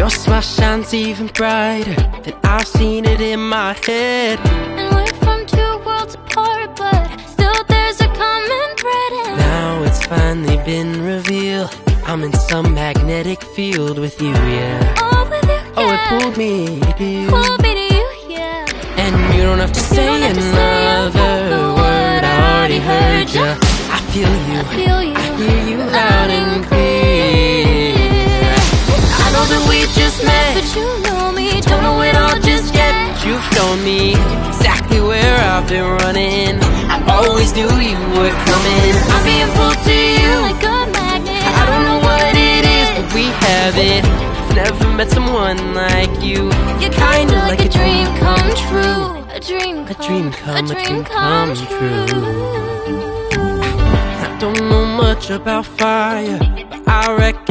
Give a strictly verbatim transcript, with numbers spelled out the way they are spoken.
Your smile shines even brighter than I've seen it in my head. And we're from two worlds apart, but still there's a common thread. And now it's finally been revealed, I'm in some magnetic field with you, yeah. Oh, with you, yeah. Oh, it pulled me to you. Pulled me to you, yeah. And you don't have to say have to say another another word, I already heard ya. I feel you, I feel you, I hear you loud and clear. I know that we just met, but you know me, don't know it all just yet. But you've shown me exactly where I've been running. I always knew you were coming. I'm being pulled to you like a magnet. I don't know what it is, but we have it. I've never met someone like you. You're kinda like a dream come true. A dream A come, dream come, a dream come true. I don't know much about fire, but I reckon